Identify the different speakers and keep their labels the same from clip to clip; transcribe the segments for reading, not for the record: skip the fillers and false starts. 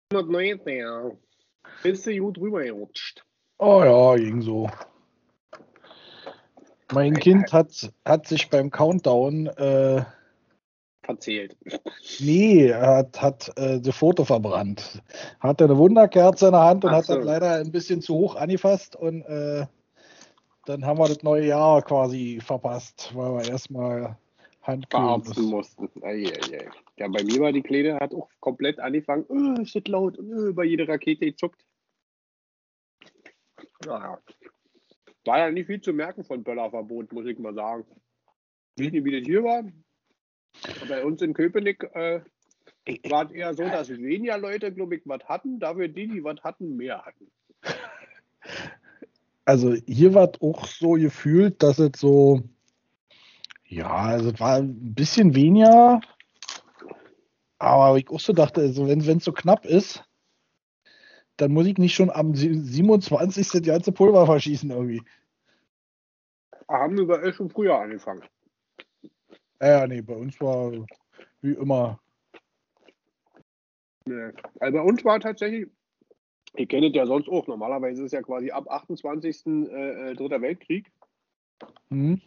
Speaker 1: 119. Bist du gut rübergerutscht?
Speaker 2: Oh ja, ging so. Mein Kind hat sich beim Countdown
Speaker 1: Verzählt.
Speaker 2: hat das Foto verbrannt. Hatte eine Wunderkerze in der Hand und
Speaker 1: Ach
Speaker 2: hat das
Speaker 1: so.
Speaker 2: leider ein bisschen zu hoch angefasst und dann haben wir das neue Jahr quasi verpasst, weil wir erstmal handkühlen
Speaker 1: Verarzten mussten. Eieiei. Ja, bei mir war die Kleine, hat auch komplett angefangen, ist das laut und bei jeder Rakete zuckt. Naja. War ja nicht viel zu merken von Böllerverbot, muss ich mal sagen. Ich weiß nicht, wie das hier war. Bei uns in Köpenick war es eher so, dass weniger Leute, glaube ich, was hatten, dafür die was hatten, mehr hatten.
Speaker 2: Also hier war es auch so gefühlt, dass es so, ja, also es war ein bisschen weniger, aber ich auch so dachte, also wenn es so knapp ist, dann muss ich nicht schon am 27. die ganze Pulver verschießen irgendwie.
Speaker 1: Haben wir schon früher angefangen.
Speaker 2: Ja, nee, bei uns war wie immer.
Speaker 1: Nee. Also bei uns war tatsächlich, ihr kennt es ja sonst auch, normalerweise ist es ja quasi ab 28. Dritter Weltkrieg.
Speaker 2: Hm?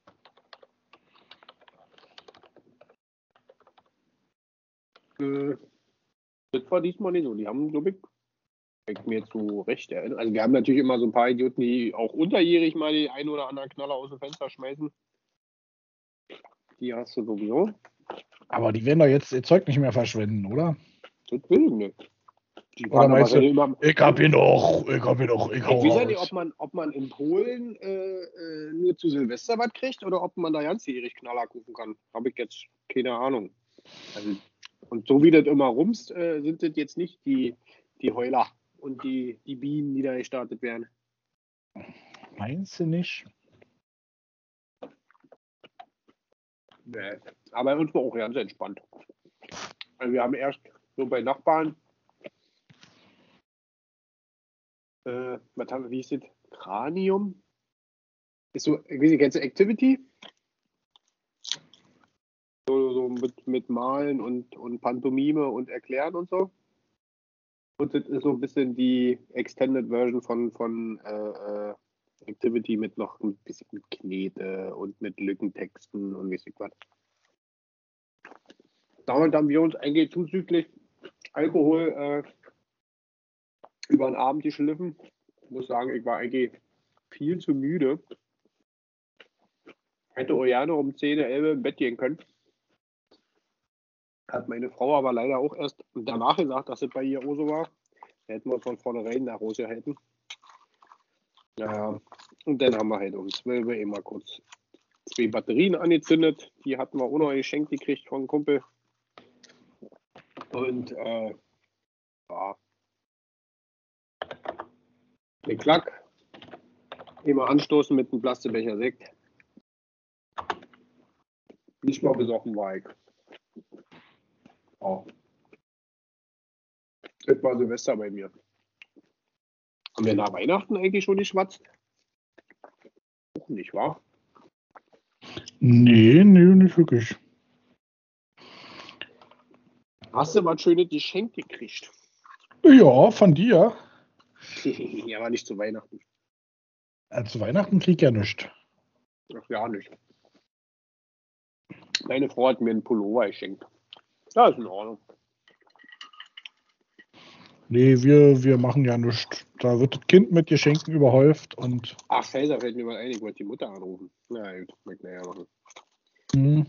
Speaker 1: Das war diesmal nicht so. Die haben, glaube ich, wenn ich mir jetzt so recht erinnere. Also wir haben natürlich immer so ein paar Idioten, die auch unterjährig mal die ein oder anderen Knaller aus dem Fenster schmeißen. Die hast du sowieso.
Speaker 2: Aber die werden doch jetzt ihr Zeug nicht mehr verschwenden, oder?
Speaker 1: Das will ich nicht. Die
Speaker 2: Oder
Speaker 1: waren aber
Speaker 2: meinst du,
Speaker 1: immer.
Speaker 2: ich hab ihn noch, ich
Speaker 1: Ich
Speaker 2: hau
Speaker 1: weiß ja nicht,
Speaker 2: raus.
Speaker 1: ob man in Polen nur zu Silvester was kriegt oder ob man da ganzjährig Knaller kaufen kann. Habe ich jetzt keine Ahnung. Also, und so wie das immer rumst, sind das jetzt nicht die Heuler und die Bienen, die da gestartet werden.
Speaker 2: Meinst du nicht?
Speaker 1: Nee. Aber uns war auch ganz entspannt. Also wir haben erst so bei Nachbarn, was haben wir, wie hieß das? Cranium? Ist so, ich weiß nicht, kennst du Activity? So mit Malen und Pantomime und Erklären und so. Und das ist so ein bisschen die Extended Version von Activity mit noch ein bisschen mit Knete und mit Lückentexten und weiß ich was. Damit haben wir uns eigentlich zuzüglich Alkohol über den Abend geschliffen. Ich muss sagen, ich war eigentlich viel zu müde. Hätte auch gerne um 10, 11 im Bett gehen können. Hat meine Frau aber leider auch erst danach gesagt, dass es bei ihr auch so war. Da hätten wir von vornherein nach Hause gehalten. Naja, und dann haben wir halt um 12 Uhr immer kurz 2 Batterien angezündet. Die hatten wir auch noch geschenkt gekriegt von einem Kumpel. Und ja, den Klack. Immer anstoßen mit einem Plastikbecher Sekt. Nicht mal besoffen war ich. Oh. Das war Silvester bei mir. Haben wir nach Weihnachten eigentlich schon geschwatzt? Auch nicht, wahr?
Speaker 2: Nee, nicht wirklich.
Speaker 1: Hast du was Schönes geschenkt gekriegt?
Speaker 2: Ja, von dir.
Speaker 1: Ja, aber nicht zu Weihnachten.
Speaker 2: Zu Weihnachten krieg ich ja nichts.
Speaker 1: Ach ja, nicht. Meine Frau hat mir einen Pullover geschenkt. Ja, ist in Ordnung.
Speaker 2: Nee, wir machen ja nichts. Da wird das Kind mit Geschenken überhäuft und.
Speaker 1: Ach, scheiße, da fällt mir mal ein, ich wollte die Mutter anrufen. Na gut, mag ich nachher machen.
Speaker 2: Hm.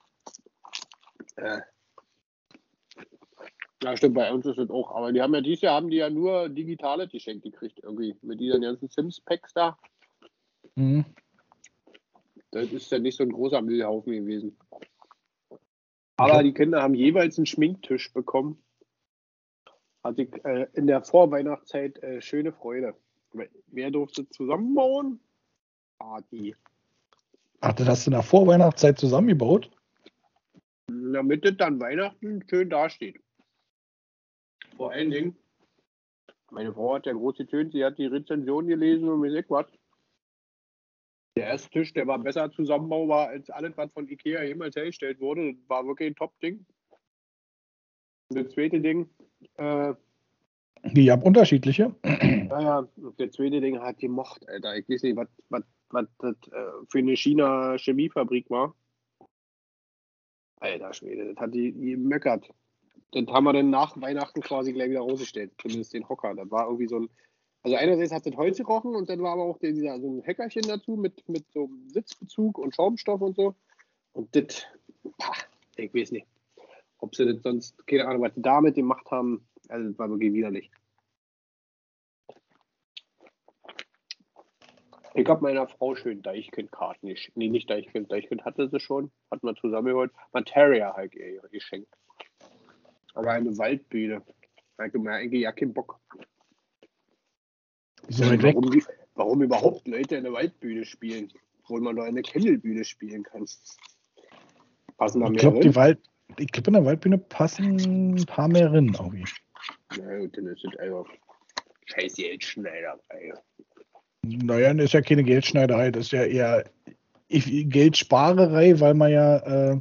Speaker 1: Ja, stimmt, bei uns ist das auch. Aber die haben ja dieses Jahr haben die ja nur digitale geschenkt gekriegt, irgendwie. Mit diesen ganzen Sims-Packs da.
Speaker 2: Hm.
Speaker 1: Das ist ja nicht so ein großer Müllhaufen gewesen. Aber die Kinder haben jeweils einen Schminktisch bekommen. Hatte ich in der Vorweihnachtszeit schöne Freude. Wer durfte zusammenbauen? Party.
Speaker 2: Ach, das hast du in der Vorweihnachtszeit zusammengebaut?
Speaker 1: Damit es dann Weihnachten schön dasteht. Vor allen Dingen, meine Frau hat ja groß getönt, sie hat die Rezension gelesen und mir was. Der erste Tisch, der war besser zusammenbaubar als alles, was von Ikea jemals hergestellt wurde. Das war wirklich ein Top-Ding. Und das zweite Ding,
Speaker 2: Die haben unterschiedliche.
Speaker 1: Naja, der zweite Ding hat gemocht, Alter. Ich weiß nicht, was das für eine China-Chemiefabrik war. Alter Schwede, das hat die gemöckert. Das haben wir dann nach Weihnachten quasi gleich wieder rausgestellt. Zumindest den Hocker. Das war irgendwie so ein. Also einerseits hat das Holz gerochen und dann war aber auch so ein Häckerchen dazu mit so einem Sitzbezug und Schaumstoff und so. Und das, ich weiß nicht, ob sie das sonst, keine Ahnung, was die damit gemacht haben. Also das war wirklich widerlich. Ich habe meiner Frau schön Deichkind-Karten geschickt. Nee, nicht Deichkind. Deichkind hatte sie schon. Hat man zusammengeholt. Materia halt ihr geschenkt. Aber eine Waldbühne. Da habe ich mir eigentlich ja keinen Bock.
Speaker 2: So weit weg.
Speaker 1: Warum überhaupt Leute eine Waldbühne spielen? Obwohl man doch eine Kennelbühne spielen kann. Passen da
Speaker 2: Ich
Speaker 1: mehr
Speaker 2: glaube,
Speaker 1: rein?
Speaker 2: in der Waldbühne passen ein paar mehr rein irgendwie.
Speaker 1: Na gut, dann ist das einfach scheiß Geldschneiderei.
Speaker 2: Naja, das ist ja keine Geldschneiderei, das ist ja eher Geldsparerei, weil man ja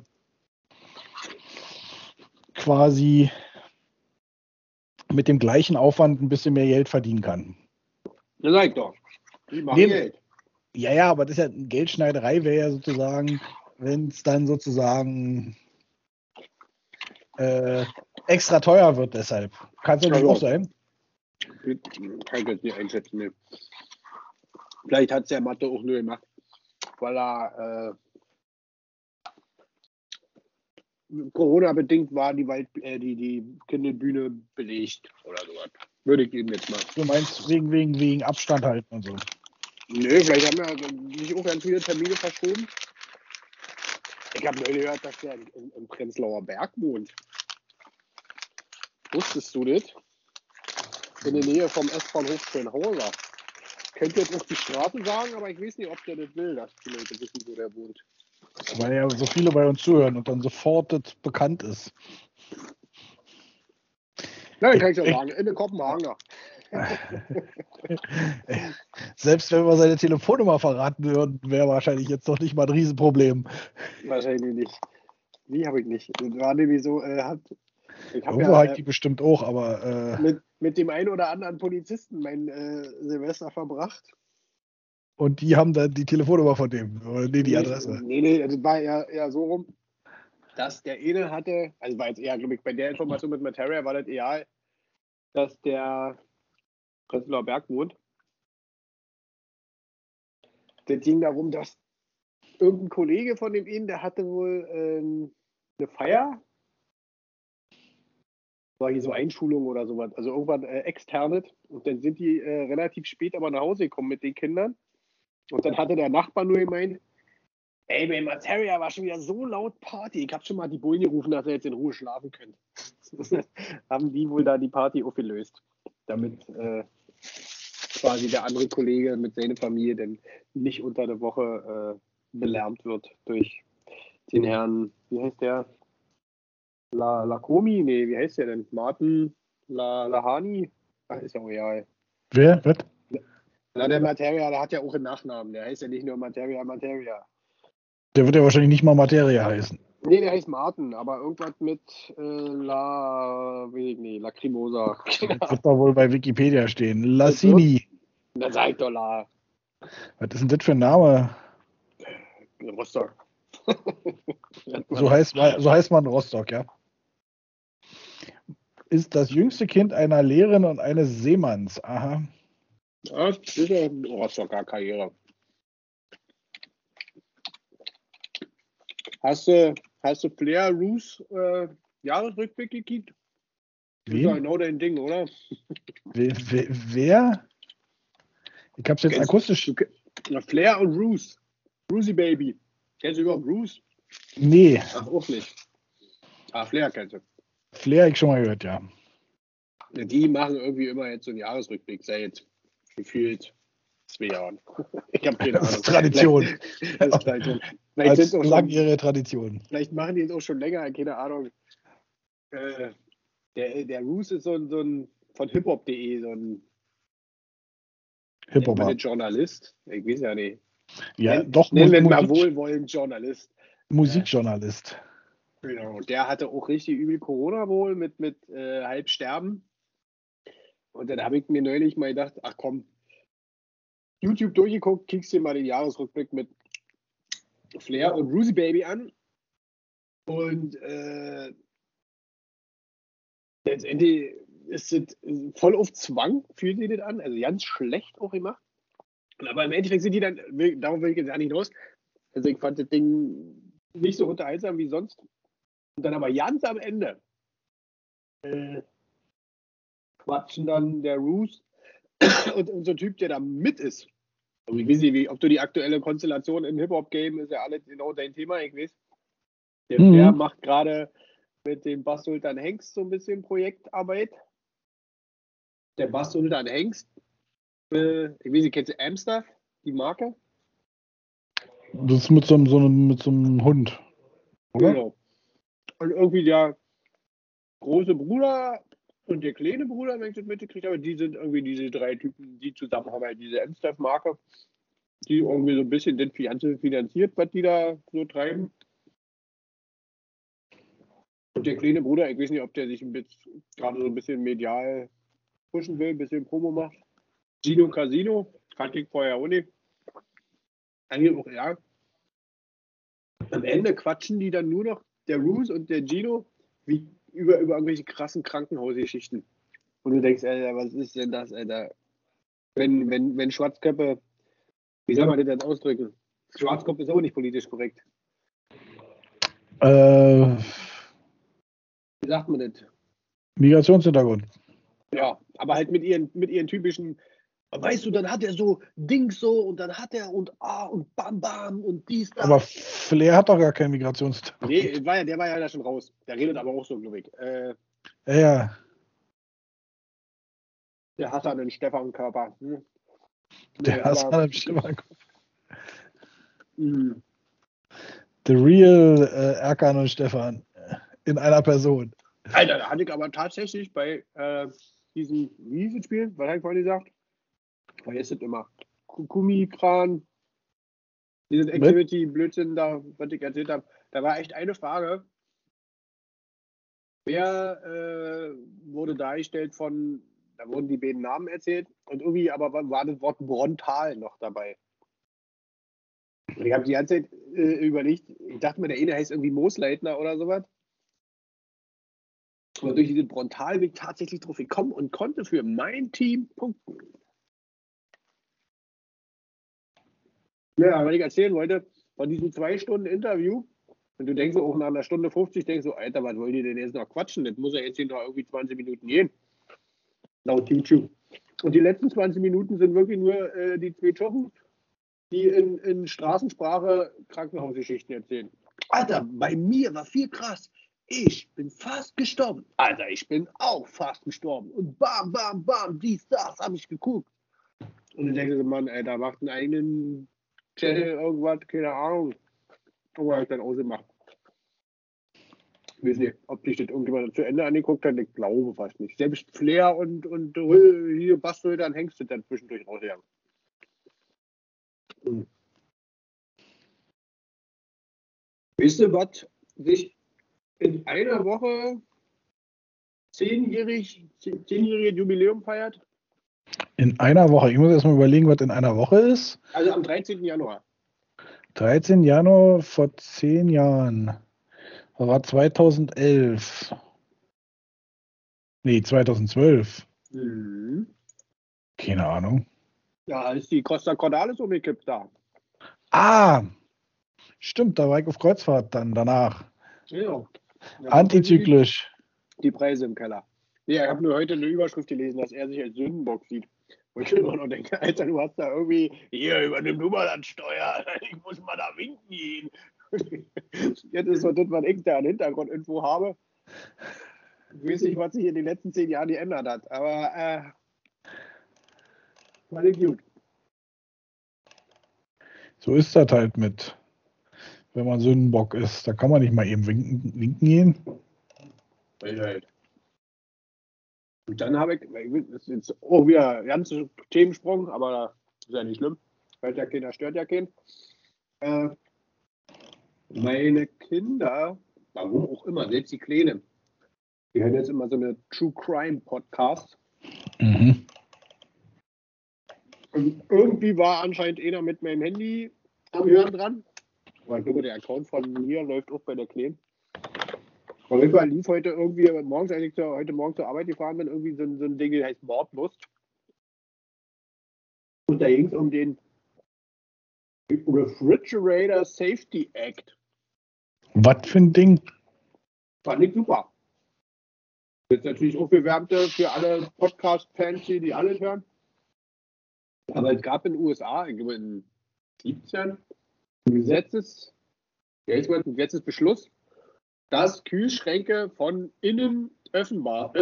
Speaker 2: quasi mit dem gleichen Aufwand ein bisschen mehr Geld verdienen kann.
Speaker 1: Ja, sag ich doch. Die machen Geld.
Speaker 2: Ja, aber das ist ja Geldschneiderei, wäre ja sozusagen, wenn es dann sozusagen extra teuer wird deshalb. Kann es natürlich auch sein.
Speaker 1: Kann ich jetzt nicht einschätzen. Ne. Vielleicht hat es der Mathe auch nur gemacht, weil er Corona-bedingt war die Kinderbühne belegt oder sowas. Würde ich ihm jetzt mal.
Speaker 2: Du meinst wegen Abstand halten und so.
Speaker 1: Nö, vielleicht haben wir nicht auch ganz viele Termine verschoben. Ich habe nur gehört, dass der im Prenzlauer Berg wohnt. Wusstest du das? In der Nähe vom S-Bahnhof Schönhauser. Könnt jetzt auch die Straße sagen, aber ich weiß nicht, ob der das will, dass die Leute wissen, wo der wohnt.
Speaker 2: Weil ja so viele bei uns zuhören und dann sofort das bekannt ist.
Speaker 1: Na, dann kann ich ja sagen, in der Kopenhagener.
Speaker 2: Selbst wenn wir seine Telefonnummer verraten würden, wäre wahrscheinlich jetzt noch nicht mal ein Riesenproblem.
Speaker 1: Wahrscheinlich nicht. Wie habe ich nicht? Das war nämlich so,
Speaker 2: Irgendwo halt die bestimmt auch, aber
Speaker 1: mit dem einen oder anderen Polizisten mein Silvester verbracht.
Speaker 2: Und die haben dann die Telefonnummer von dem, oder nee, die Adresse.
Speaker 1: Nee, das war eher so rum, dass der eine hatte, also war jetzt eher, glaube ich, bei der Information mit Materia war das egal, dass der Prenzlauer Berg wohnt. Das ging darum, dass irgendein Kollege von dem einen, der hatte wohl eine Feier, war hier so Einschulung oder sowas, also irgendwann externes, und dann sind die relativ spät aber nach Hause gekommen mit den Kindern. Und dann hatte der Nachbar nur gemeint, ey, bei Materia war schon wieder so laut Party. Ich habe schon mal die Bullen gerufen, dass er jetzt in Ruhe schlafen können. Haben die wohl da die Party aufgelöst, damit quasi der andere Kollege mit seiner Familie dann nicht unter der Woche belärmt wird durch den Herrn, wie heißt der? Lacomi? Nee, wie heißt der denn? Martin Lahani? Ach, ist ja auch egal.
Speaker 2: Wer? Was?
Speaker 1: Na, der Materia, der hat ja auch einen Nachnamen. Der heißt ja nicht nur Materia.
Speaker 2: Der wird ja wahrscheinlich nicht mal Materia heißen.
Speaker 1: Nee, der heißt Martin, aber irgendwas mit Lacrimosa.
Speaker 2: Das wird doch wohl bei Wikipedia stehen. Lassini.
Speaker 1: Dann sag ich doch La.
Speaker 2: Was ist denn das für ein Name?
Speaker 1: Rostock.
Speaker 2: So heißt man in Rostock, ja. Ist das jüngste Kind einer Lehrerin und eines Seemanns. Aha.
Speaker 1: Ja, das ist ja eine Rostocker Karriere. Hast du Flair Roos Jahresrückblick gekickt? Das ist ja genau dein Ding, oder?
Speaker 2: Wer? Ich hab's jetzt akustisch.
Speaker 1: Flair und Roos. Roosy Baby. Kennst du überhaupt Roos?
Speaker 2: Nee.
Speaker 1: Ach, auch nicht. Flair kennst du.
Speaker 2: Flair habe ich schon mal gehört, ja.
Speaker 1: Die machen irgendwie immer jetzt so einen Jahresrückblick seit gefühlt 2 Jahren. Ich habe keine Ahnung.
Speaker 2: Das ist Tradition.
Speaker 1: Das ist Tradition.
Speaker 2: Als langjährige Tradition.
Speaker 1: Vielleicht machen die es auch schon länger, keine Ahnung. Der Roos ist so ein von hiphop.de, so ein Journalist. Ich weiß ja nicht.
Speaker 2: Ja, doch.
Speaker 1: Nennen wir mal wohlwollend Journalist.
Speaker 2: Musikjournalist.
Speaker 1: Genau. Und der hatte auch richtig übel Corona wohl mit Halbsterben. Und dann habe ich mir neulich mal gedacht, ach komm, YouTube durchgeguckt, kickst dir mal den Jahresrückblick mit Flair und Ruzy Baby an. Und letztendlich ist es voll auf Zwang, fühlt sich das an. Also ganz schlecht auch gemacht. Aber im Endeffekt sind die dann, darauf will ich jetzt gar nicht hinaus. Also ich fand das Ding nicht so unterhaltsam wie sonst. Und dann aber ganz am Ende quatschen dann der Roos und unser Typ, der da mit ist. Also ich weiß nicht, ob du die aktuelle Konstellation im Hip-Hop-Game, ist ja alles genau dein Thema, ich weiß. Der macht gerade mit dem Bass-Sultan Hengst so ein bisschen Projektarbeit. Der Bass-Sultan Hengst, ich weiß nicht, kennst du Amster, die Marke?
Speaker 2: Das ist mit so einem Hund, oder?
Speaker 1: Genau. Und irgendwie der große Bruder und der kleine Bruder, wenn ich das mitgekriegt habe, die sind irgendwie diese drei Typen, die zusammen haben halt diese Amster-Marke, die irgendwie so ein bisschen das Ganze finanziert, was die da so treiben. Und der kleine Bruder, ich weiß nicht, ob der sich gerade so ein bisschen medial pushen will, ein bisschen Promo macht. Gino Casino, kannte ich vorher auch nicht. Eigentlich auch, ja. Am Ende quatschen die dann nur noch, der Roos und der Gino, wie über irgendwelche krassen Krankenhausgeschichten. Und du denkst, Alter, was ist denn das, Alter? Wenn Schwarzköpfe, wie soll man das denn ausdrücken? Schwarzkopf ist auch nicht politisch korrekt. Wie sagt man das?
Speaker 2: Migrationshintergrund.
Speaker 1: Ja, aber halt mit ihren typischen, weißt du, dann hat er so Dings so und dann hat er und bam bam und dies, das.
Speaker 2: Aber Flair hat doch gar keinen Migrationshintergrund.
Speaker 1: Nee, der war ja da schon raus. Der redet aber auch so, glaube ich.
Speaker 2: Ja.
Speaker 1: Der Hassan in Stefan Körper. Hm?
Speaker 2: Der Hassan im Stefan Körper.
Speaker 1: Mhm.
Speaker 2: The real Erkan und Stefan in einer Person.
Speaker 1: Alter, da hatte ich aber tatsächlich bei diesem Spiel, was habe ich vorhin gesagt? Weil ist das immer Kumi-Kran, diesen Activity-Blödsinn da, was ich erzählt habe. Da war echt eine Frage. Wer wurde dargestellt da wurden die beiden Namen erzählt und irgendwie aber war das Wort Brontal noch dabei. Und ich habe die ganze Zeit überlegt, ich dachte mir, der eine heißt irgendwie Moosleitner oder sowas. Aber durch diesen Brontal bin ich tatsächlich drauf gekommen und konnte für mein Team punkten. Ja, was ich erzählen wollte, von diesem 2 Stunden Interview, und du denkst auch nach einer Stunde 50, denkst du, Alter, was wollt ihr denn jetzt noch quatschen? Das muss ja jetzt hier noch irgendwie 20 Minuten gehen. Laut YouTube. Und die letzten 20 Minuten sind wirklich nur die 2 Jochen, die in Straßensprache Krankenhausgeschichten erzählen. Alter, bei mir war viel krass. Ich bin fast gestorben. Alter, ich bin auch fast gestorben. Und bam, bam, bam, dies, das, habe ich geguckt. Und dann denkst du, Mann, Alter, macht einen eigenen Channel, irgendwas, keine Ahnung. Aber habe ich dann ausgemacht. Ich weiß nicht, ob sich das irgendjemand zu Ende angeguckt hat, ich glaube fast nicht. Selbst Flair und hier Bastel, dann hängst du dann zwischendurch rausgegangen. Weißt du, was sich in einer Woche 10-jährige Jubiläum feiert?
Speaker 2: In einer Woche. Ich muss erst mal überlegen, was in einer Woche ist.
Speaker 1: Also am 13. Januar.
Speaker 2: 13. Januar vor 10 Jahren. Das war 2011. Nee, 2012.
Speaker 1: Mhm.
Speaker 2: Keine Ahnung.
Speaker 1: Ja, ist die Costa Cordalis umgekippt da.
Speaker 2: Ah, stimmt, da war ich auf Kreuzfahrt dann danach.
Speaker 1: Ja.
Speaker 2: Antizyklisch.
Speaker 1: Die Preise im Keller. Ja, ich habe nur heute eine Überschrift gelesen, dass er sich als Sündenbock sieht. Wo ich immer noch denke, Alter, du hast da irgendwie, hier, übernimm du mal das Steuer, ich muss mal da winken gehen. Jetzt ist so das, was ich da an Hintergrundinfo habe. Ich weiß nicht, was sich in den letzten 10 Jahren geändert hat, aber war nicht gut.
Speaker 2: So ist das halt mit, wenn man Sündenbock ist. Da kann man nicht mal eben winken gehen.
Speaker 1: Und dann habe ich, das ist jetzt auch wieder ein ganzer Themensprung, aber ist ja nicht schlimm. Hört ja keiner, stört ja keinen. Meine Kinder, warum auch immer, selbst die Kleinen, die hören jetzt immer so eine True Crime Podcast.
Speaker 2: Mhm.
Speaker 1: Und irgendwie war anscheinend einer mit meinem Handy am Hören dran. Aber ich glaube, der Account von mir läuft auch bei der Kleinen. Auf jeden Fall lief heute irgendwie morgens, als ich heute Morgen zur Arbeit gefahren bin, irgendwie so ein Ding, das heißt Mordlust. Und da ging es um den Refrigerator Safety Act.
Speaker 2: Was für ein Ding?
Speaker 1: Fand ich super. Das ist natürlich auch Bewährte für alle Podcast-Fans, die alles hören. Aber es gab in den USA, ich glaube in 17, ein Gesetzesbeschluss, dass Kühlschränke von innen öffnenbar,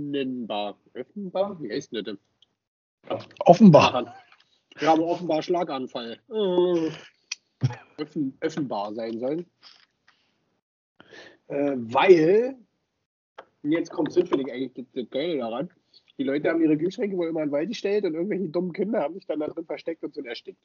Speaker 1: wie heißt das denn? Ja,
Speaker 2: Offenbar.
Speaker 1: wir haben offenbar Schlaganfall. Öffnenbar sein sollen. Weil, und jetzt kommt es, finde ich eigentlich das Geile daran, die Leute haben ihre Kühlschränke wohl immer in den Wald gestellt und irgendwelche dummen Kinder haben sich dann da drin versteckt und sind erstickt.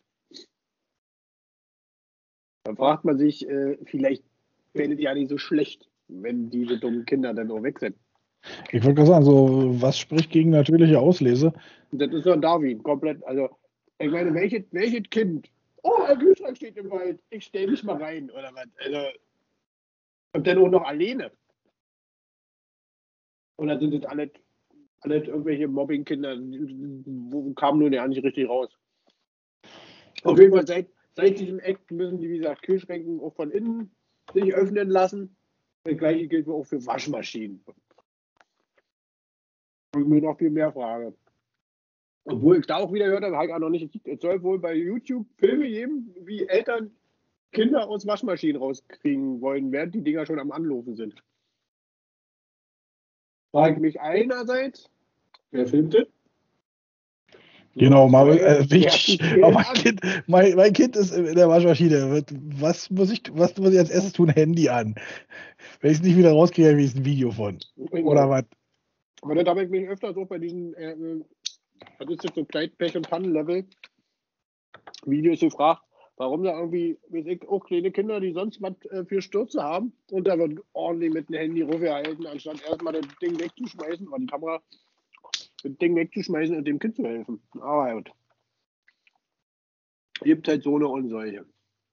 Speaker 1: Dann fragt man sich, vielleicht wäre es ja nicht so schlecht, wenn diese dummen Kinder dann auch weg sind.
Speaker 2: Ich wollte gerade sagen, so, was spricht gegen natürliche Auslese?
Speaker 1: Das ist doch Darwin, komplett. Also, ich meine, welches Kind? Oh, ein Kühlschrank steht im Wald, ich stelle mich mal rein, oder was? Also, und dann auch noch alleine. Oder sind das alle irgendwelche Mobbing-Kinder, wo kamen nun ja nicht richtig raus? Auf jeden Fall, seit diesem Act müssen die, wie gesagt, Kühlschränke auch von innen sich öffnen lassen. Das gleiche gilt auch für Waschmaschinen. Und ich mir noch viel mehr frage. Obwohl ich da auch wieder gehört habe, habe ich auch noch nicht. Es soll wohl bei YouTube Filme geben, wie Eltern Kinder aus Waschmaschinen rauskriegen wollen, während die Dinger schon am Anlaufen sind. Frage ich mich einerseits, wer filmt das?
Speaker 2: Genau, mal
Speaker 1: wichtig.
Speaker 2: Aber mein Kind ist in der Waschmaschine. Was muss ich als erstes tun? Handy an. Wenn ich es nicht wieder rauskriege, habe ich ein Video von. Oder was?
Speaker 1: Aber das habe ich mich öfters auch bei diesen, was ist das so Pech- und Pannen-Level Videos gefragt, warum da irgendwie, weiß ich, auch kleine Kinder, die sonst was für Stürze haben und da wird ordentlich mit dem Handy rumgehalten, anstatt erstmal das Ding wegzuschmeißen oder die Kamera, das Ding wegzuschmeißen und dem Kind zu helfen. Aber gut. Gibt halt so eine und solche.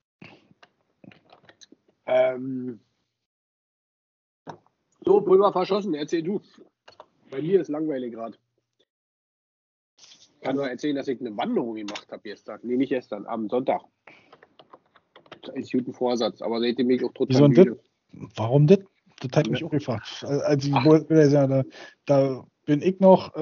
Speaker 1: So, Pulver verschossen, erzähl du. Bei mir ist langweilig gerade. Ich kann nur erzählen, dass ich eine Wanderung gemacht habe gestern. Nee, nicht gestern, am Sonntag. Als guten Vorsatz, aber seitdem bin ich auch total müde.
Speaker 2: Warum das? Das hat mich auch gefragt. Als ich da bin ich noch.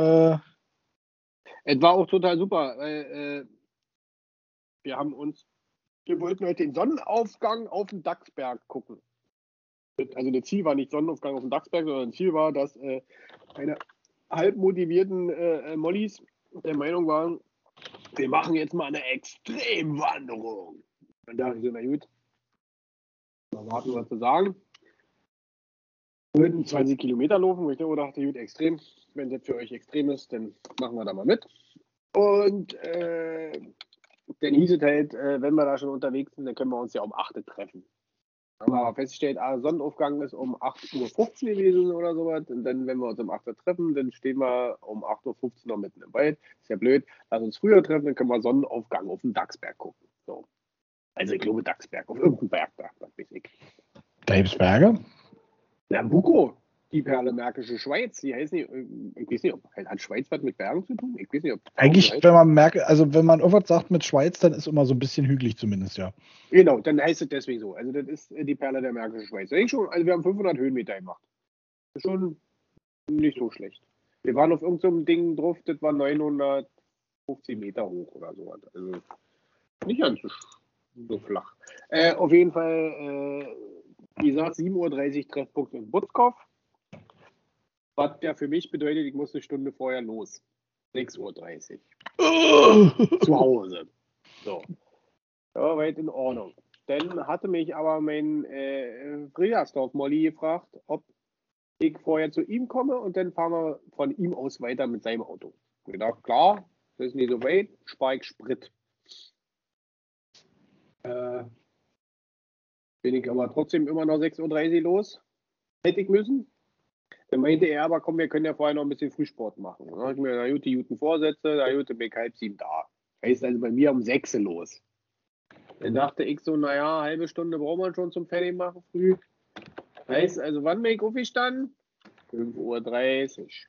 Speaker 1: Es war auch total super, weil wir wollten heute den Sonnenaufgang auf dem Dachsberg gucken. Also das Ziel war nicht Sonnenaufgang auf dem Dachsberg, sondern das Ziel war, dass eine halb motivierten Mollys der Meinung waren, wir machen jetzt mal eine Extremwanderung. Dann dachte ich so, na gut, mal warten, was zu sagen. Wir wollten 20 Kilometer laufen, wo ich dachte, gut, extrem. Wenn das für euch extrem ist, dann machen wir da mal mit. Und dann hieß es halt, wenn wir da schon unterwegs sind, dann können wir uns ja um 8 Uhr treffen. Haben wir aber festgestellt, Sonnenaufgang ist um 8:15 Uhr gewesen oder sowas. Und dann, wenn wir uns um 8 Uhr treffen, dann stehen wir um 8:15 Uhr noch mitten im Wald. Ist ja blöd. Lass uns früher treffen, dann können wir Sonnenaufgang auf dem Dachsberg gucken. So. Also ich glaube Dachsberg, auf irgendeinem Berg da, das weiß ich.
Speaker 2: Daibsberge?
Speaker 1: Nabucco, die Perle Märkische Schweiz, die heißt nicht, ich weiß nicht, hat Schweiz was mit Bergen zu tun? Ich weiß nicht, ob
Speaker 2: Eigentlich, wenn man irgendwas sagt mit Schweiz, dann ist immer so ein bisschen hügelig zumindest, ja.
Speaker 1: Genau, dann heißt es deswegen so. Also das ist die Perle der Märkischen Schweiz. Also wir haben 500 Höhenmeter gemacht. Das ist schon nicht so schlecht. Wir waren auf irgendeinem Ding drauf, das war 950 Meter hoch oder so. Also nicht ganz so flach. Auf jeden Fall, wie gesagt, 7:30 Uhr Treffpunkt in Butzkopf. Was ja für mich bedeutet, ich muss eine Stunde vorher los. 6:30 Uhr. Zu Hause. So. Ja, weit in Ordnung. Dann hatte mich aber mein Friedersdorf Molly gefragt, ob ich vorher zu ihm komme und dann fahren wir von ihm aus weiter mit seinem Auto. Ich dachte, klar, das ist nicht so weit, spare ich Sprit. Bin ich aber trotzdem immer noch 6:30 Uhr los. Hätte ich müssen. Dann meinte er, aber komm, wir können ja vorher noch ein bisschen Frühsport machen. Dann habe ich mir da die guten Vorsätze, da bin ich 6:30 da. Heißt also bei mir um 6 los. Dann dachte ich so, naja, halbe Stunde braucht man schon zum Fertigmachen früh. Heißt also, wann bin ich aufgestanden? 5:30 Uhr.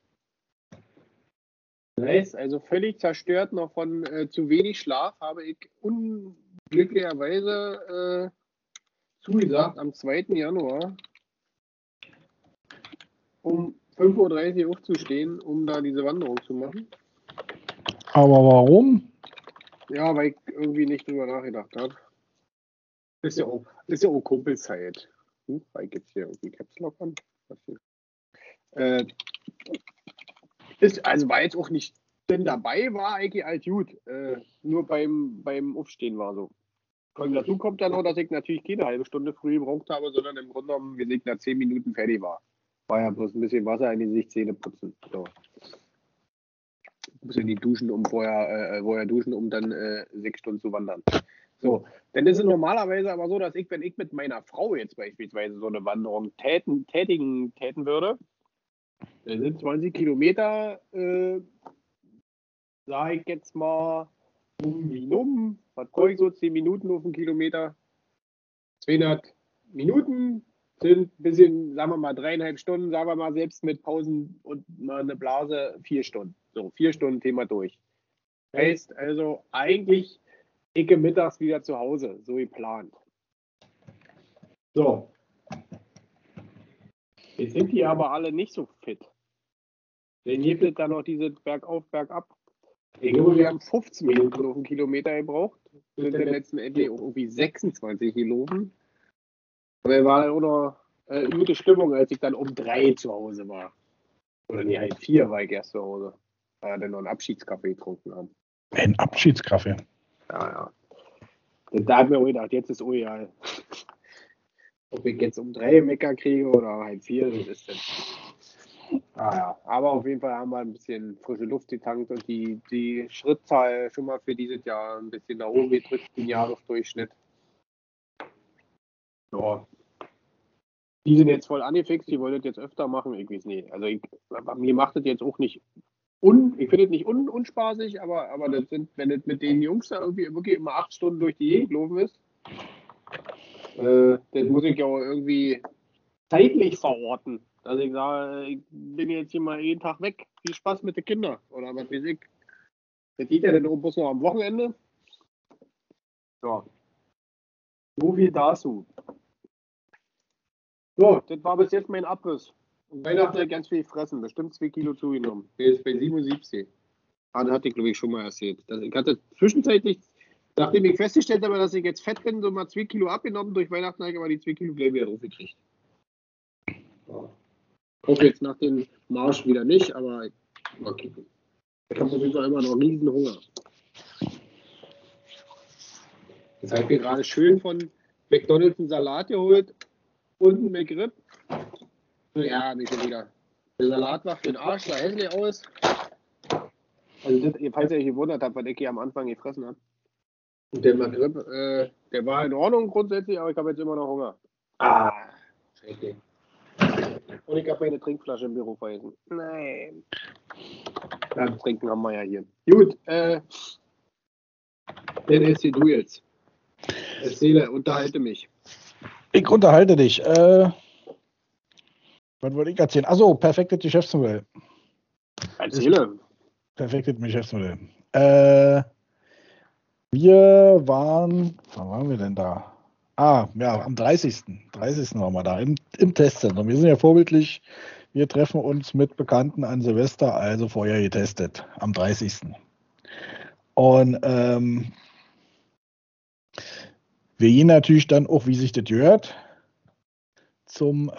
Speaker 1: Heißt also, völlig zerstört noch von zu wenig Schlaf, habe ich unglücklicherweise zugesagt, am 2. Januar um 5:30 Uhr aufzustehen, um da diese Wanderung zu machen.
Speaker 2: Aber warum?
Speaker 1: Ja, weil ich irgendwie nicht drüber nachgedacht habe. Ist ja auch Kumpelzeit. Weil ich jetzt hier irgendwie Caps Lock an. Also war jetzt auch nicht, denn dabei war eigentlich alt gut. Nur beim Aufstehen war so. Und dazu kommt dann noch, dass ich natürlich keine halbe Stunde früh gebraucht habe, sondern im Grunde genommen, wie ich nach 10 Minuten fertig war. War ja bloß ein bisschen Wasser in die Gesicht, Zähne putzen. So. Ich muss in die Duschen, vorher duschen, um dann 6 Stunden zu wandern. So, dann ist es normalerweise aber so, dass wenn ich mit meiner Frau jetzt beispielsweise so eine Wanderung tätigen würde, dann sind 20 Kilometer, sage ich jetzt mal, was brauche ich so, 10 Minuten auf einen Kilometer? 200 Minuten sind ein bisschen, sagen wir mal, 3,5 Stunden, sagen wir mal, selbst mit Pausen und mal eine Blase 4 Stunden. So, 4 Stunden Thema durch. Heißt also eigentlich ich mittags wieder zu Hause, so geplant. So. Jetzt sind die aber alle nicht so fit. Dann gibt es dann noch diese Bergauf, Bergab. Ich glaube, wir haben 15 Minuten auf einen Kilometer gebraucht. Sind dann letzten Endes irgendwie 26 gelaufen. Aber es war dann auch noch gute Stimmung, als ich dann um 3 zu Hause war. Oder nee, halt 4 war ich erst zu Hause. Weil wir dann noch einen Abschiedskaffee getrunken haben.
Speaker 2: Ein Abschiedskaffee?
Speaker 1: Ja. Da hat mir auch gedacht, jetzt ist egal. Ob ich jetzt um 3 Wecker kriege oder halt 4, das ist dann. Aber auf jeden Fall haben wir ein bisschen frische Luft getankt und die Schrittzahl schon mal für dieses Jahr ein bisschen nach oben gedrückt, den Jahresdurchschnitt. Ja. Die sind jetzt voll angefixt, die wollen das jetzt öfter machen, ich weiß nicht. Also mir macht das jetzt auch nicht ich finde es nicht unspaßig, aber das sind, wenn das mit den Jungs da irgendwie wirklich immer 8 Stunden durch die Gegend gelaufen ist, das muss ich ja auch irgendwie zeitlich verorten. Dass ich sage, ich bin jetzt hier mal jeden Tag weg. Viel Spaß mit den Kindern. Oder was weiß ich. Das geht ja dann auch bloß noch am Wochenende. Ja. So viel dazu. So, das war bis jetzt mein Abriss. Und Weihnachten hat ganz viel fressen. Bestimmt 2 Kilo zugenommen. Der ist bei 77. Das hatte ich, glaube ich, schon mal erzählt. Ich hatte zwischenzeitlich, nachdem ich festgestellt habe, dass ich jetzt fett bin, so mal 2 Kilo abgenommen. Durch Weihnachten habe ich aber die 2 Kilo gleich wieder drauf gekriegt. Ja. Ich hoffe jetzt nach dem Marsch wieder nicht, aber mal kicken. Ich habe auf jeden Fall immer noch riesen Hunger. Jetzt habe ich mir gerade schön von McDonald's einen Salat geholt und einen McRib. Ja, nicht schon wieder. Der Salat macht den Arsch, sah hässlich aus. Also, falls ihr euch gewundert habt, was ich hier am Anfang gefressen habe. Und der McRib, der war in Ordnung grundsätzlich, aber ich habe jetzt immer noch Hunger. Schrecklich. Und ich habe meine Trinkflasche im Büro vergessen. Nein. Ja, trinken haben wir ja hier. Gut, dann erzähl du jetzt. Unterhalte mich.
Speaker 2: Ich unterhalte dich. Was wollte ich erzählen? Achso, perfektes Geschäftsmodell.
Speaker 1: Erzähle.
Speaker 2: Perfektes Geschäftsmodell. Wir waren, wann waren wir denn da? Ja, am 30. waren wir da im Testzentrum. Wir sind ja vorbildlich, wir treffen uns mit Bekannten an Silvester, also vorher getestet, am 30. Und wir gehen natürlich dann auch, wie sich das gehört, zum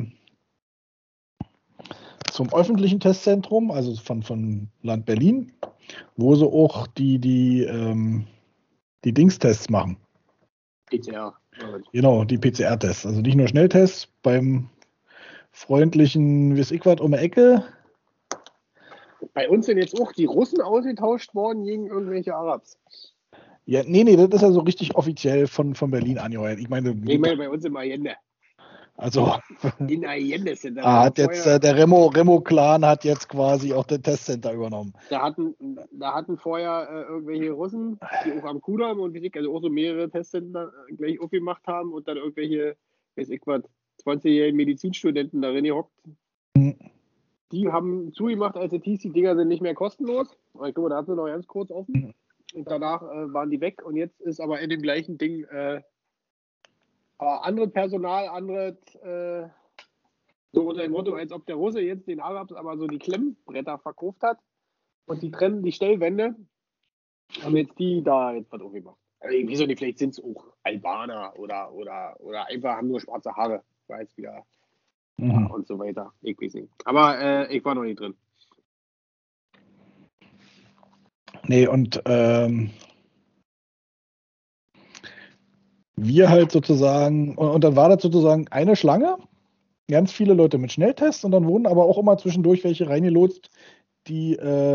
Speaker 2: öffentlichen Testzentrum, also von Land Berlin, wo sie auch die Dingstests machen.
Speaker 1: PCR.
Speaker 2: Genau, die PCR-Tests. Also nicht nur Schnelltests beim freundlichen Wiss-Ich-Wat um die Ecke.
Speaker 1: Bei uns sind jetzt auch die Russen ausgetauscht worden gegen irgendwelche Arabs.
Speaker 2: Ja, nee, das ist ja so richtig offiziell von Berlin angeheuert. Ich meine,
Speaker 1: bei uns im Allende.
Speaker 2: Also
Speaker 1: In Allende sind
Speaker 2: hat jetzt der Remo-Clan hat jetzt quasi auch den Testcenter übernommen.
Speaker 1: Da hatten vorher irgendwelche Russen, die auch am Kudamm und Physik, also auch so mehrere Testcenter gleich aufgemacht haben und dann irgendwelche, weiß ich was, 20-jährigen Medizinstudenten darin gehockt. Die haben zugemacht, als es hieß, die Dinger sind nicht mehr kostenlos. Ich glaube, da hatten sie noch ganz kurz offen. Und danach waren die weg und jetzt ist aber in dem gleichen Ding anderes Personal, anderes so unter dem Motto, als ob der Russe jetzt den Arabs aber so die Klemmbretter verkauft hat und die trennen die Stellwände, haben jetzt die da jetzt was aufgemacht. Also wieso nicht, vielleicht sind es auch Albaner oder einfach haben nur schwarze Haare, weiß wieder und so weiter. Ich weiß nicht. Aber ich war noch nicht drin.
Speaker 2: Nee, und wir halt sozusagen, und dann war das sozusagen eine Schlange, ganz viele Leute mit Schnelltests und dann wurden aber auch immer zwischendurch welche reingelotst, die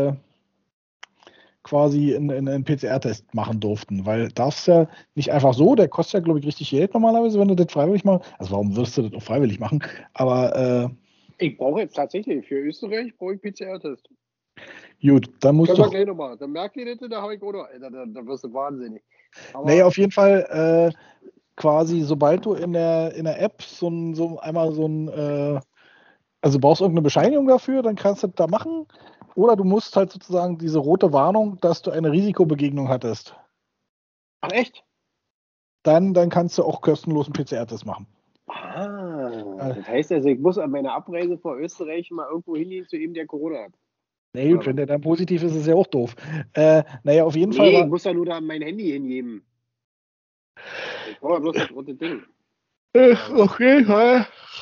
Speaker 2: quasi einen PCR-Test machen durften, weil darfst ja nicht einfach so, der kostet ja, glaube ich, richtig Geld normalerweise, wenn du das freiwillig machst. Also warum wirst du das auch freiwillig machen? Aber
Speaker 1: ich brauche jetzt tatsächlich für Österreich brauche ich PCR-Test.
Speaker 2: Gut, dann musst
Speaker 1: du.
Speaker 2: Können
Speaker 1: wir gleich nochmal. Dann merkt ihr das, da habe ich auch noch. Da wirst du wahnsinnig.
Speaker 2: Aber naja, auf jeden Fall quasi, sobald du in der App also brauchst irgendeine Bescheinigung dafür, dann kannst du das da machen. Oder du musst halt sozusagen diese rote Warnung, dass du eine Risikobegegnung hattest.
Speaker 1: Ach echt?
Speaker 2: Dann kannst du auch kostenlosen PCR-Test machen.
Speaker 1: Das heißt also, ich muss an meiner Abreise vor Österreich mal irgendwo hingehen zu ihm, der Corona hat.
Speaker 2: Nee, gut, wenn der dann positiv ist, ist es ja auch doof. Naja, auf jeden Fall.
Speaker 1: Ich muss ja nur da mein Handy hingeben. Ich brauche bloß das rote Ding.
Speaker 2: Okay,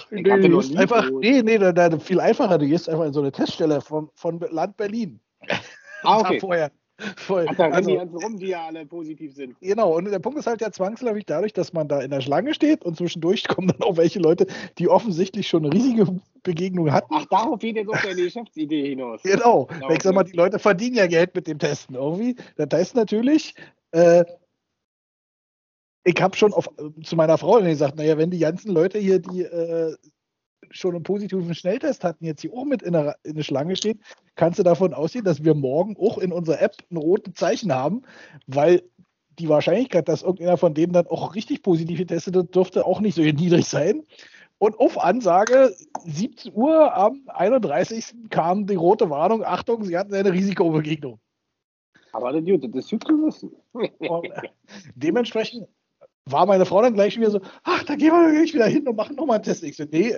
Speaker 2: viel einfacher. Du gehst einfach in so eine Teststelle von Land Berlin.
Speaker 1: Okay.
Speaker 2: Vorher.
Speaker 1: Da rennen die ganzen rum, die ja alle positiv sind.
Speaker 2: Genau, und der Punkt ist halt ja zwangsläufig dadurch, dass man da in der Schlange steht und zwischendurch kommen dann auch welche Leute, die offensichtlich schon eine riesige Begegnung hatten.
Speaker 1: Ach, darauf geht jetzt auch deine Geschäftsidee hinaus.
Speaker 2: Genau, ich sag mal, die Leute verdienen ja Geld mit dem Testen irgendwie. Das heißt natürlich, ich habe schon zu meiner Frau gesagt, naja, wenn die ganzen Leute hier, die schon einen positiven Schnelltest hatten, jetzt hier auch mit in der Schlange stehen, kannst du davon ausgehen, dass wir morgen auch in unserer App ein rotes Zeichen haben, weil die Wahrscheinlichkeit, dass irgendeiner von denen dann auch richtig positiv getestet wird, dürfte auch nicht so niedrig sein. Und auf Ansage 17 Uhr am 31. kam die rote Warnung, Achtung, Sie hatten eine Risikobegegnung.
Speaker 1: Aber das ist gut zu wissen.
Speaker 2: Und dementsprechend war meine Frau dann gleich wieder so, ach, da gehen wir gleich wieder hin und machen nochmal einen Test. Ich so, nee,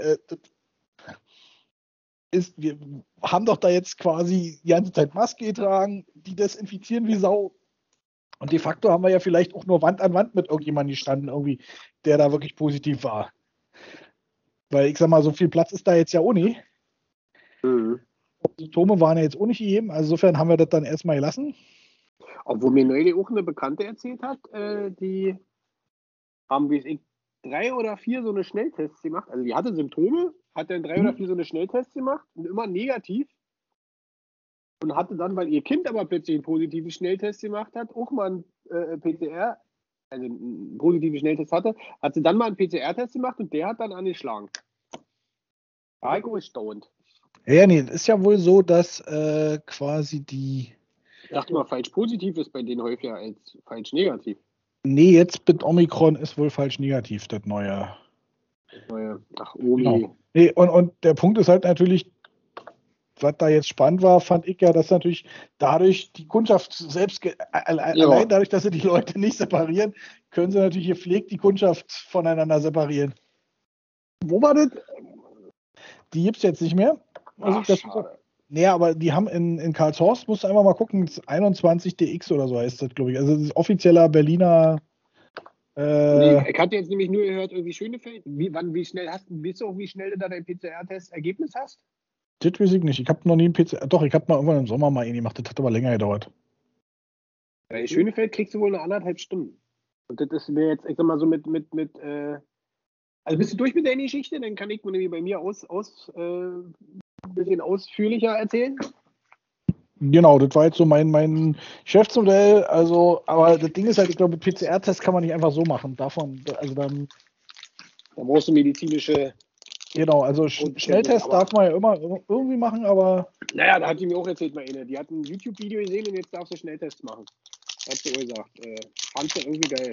Speaker 2: wir haben doch da jetzt quasi die ganze Zeit Maske getragen, die desinfizieren wie Sau. Und de facto haben wir ja vielleicht auch nur Wand an Wand mit irgendjemandem gestanden, irgendwie, der da wirklich positiv war. Weil ich sag mal, so viel Platz ist da jetzt ja auch nicht. Die Symptome waren ja jetzt auch nicht gegeben, also insofern haben wir das dann erstmal gelassen.
Speaker 1: Obwohl mir neulich auch eine Bekannte erzählt hat, die haben, wie ich 3 oder 4 so eine Schnelltests gemacht. Also die hatte Symptome, hat dann 3 oder 4 so eine Schnelltests gemacht und immer negativ. Und hatte dann, weil ihr Kind aber plötzlich einen positiven Schnelltest gemacht hat, auch mal einen PCR, also einen positiven Schnelltest hatte, hat sie dann mal einen PCR-Test gemacht und der hat dann angeschlagen. War ich gestaunt.
Speaker 2: Ja, nee, ist ja wohl so, dass quasi die.
Speaker 1: Ich dachte mal, falsch positiv ist bei denen häufiger als falsch negativ.
Speaker 2: Nee, jetzt mit Omikron ist wohl falsch negativ, das neue.
Speaker 1: Ach, Omi.
Speaker 2: Genau. Nee, und der Punkt ist halt natürlich, was da jetzt spannend war, fand ich ja, dass natürlich dadurch die Kundschaft selbst, allein dadurch, dass sie die Leute nicht separieren, können sie natürlich gepflegt die Kundschaft voneinander separieren.
Speaker 1: Wo war das?
Speaker 2: Die gibt es jetzt nicht mehr. Nee, aber die haben in Karlshorst, musst du einfach mal gucken, 21DX oder so heißt das, glaube ich. Also das ist offizieller Berliner.
Speaker 1: Nee, ich hatte jetzt nämlich nur gehört, irgendwie Schönefeld. Wie schnell weißt du auch, wie schnell du da dein PCR-Test-Ergebnis hast?
Speaker 2: Das weiß ich nicht. Ich habe noch nie ein PCR. Doch, ich habe mal irgendwann im Sommer mal einen gemacht. Das hat aber länger gedauert.
Speaker 1: Bei Schönefeld kriegst du wohl eine 1,5 Stunden. Und das ist mir jetzt, ich sag mal so also bist du durch mit deiner Geschichte? Dann kann ich mir nämlich bei mir ein bisschen ausführlicher erzählen.
Speaker 2: Genau, das war jetzt so mein Geschäftsmodell. Also, aber das Ding ist halt, ich glaube, PCR-Test kann man nicht einfach so machen.
Speaker 1: Da brauchst du medizinische.
Speaker 2: Genau, also Schnelltest darf man ja immer irgendwie machen, aber.
Speaker 1: Naja, da hat die mir auch erzählt, mal eine. Die hat ein YouTube-Video gesehen und jetzt darf sie Schnelltests machen. Hat sie auch gesagt. Fand sie irgendwie geil.